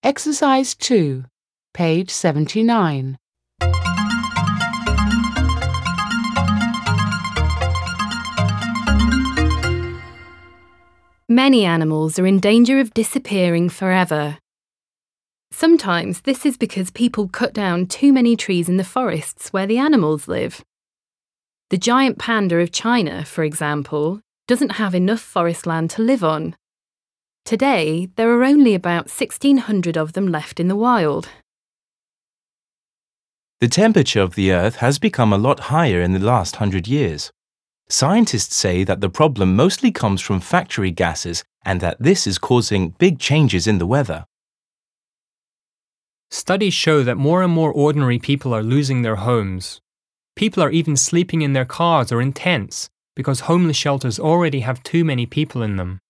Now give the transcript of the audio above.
Exercise 2, page 79. Many animals are in danger of disappearing forever. Sometimes this is because people cut down too many trees in the forests where the animals live. The giant panda of China, for example, doesn't have enough forest land to live on. Today, there are only about 1,600 of them left in the wild. The temperature of the Earth has become a lot higher in the last 100 years. Scientists say that the problem mostly comes from factory gases and that this is causing big changes in the weather. Studies show that more and more ordinary people are losing their homes. People are even sleeping in their cars or in tents because homeless shelters already have too many people in them.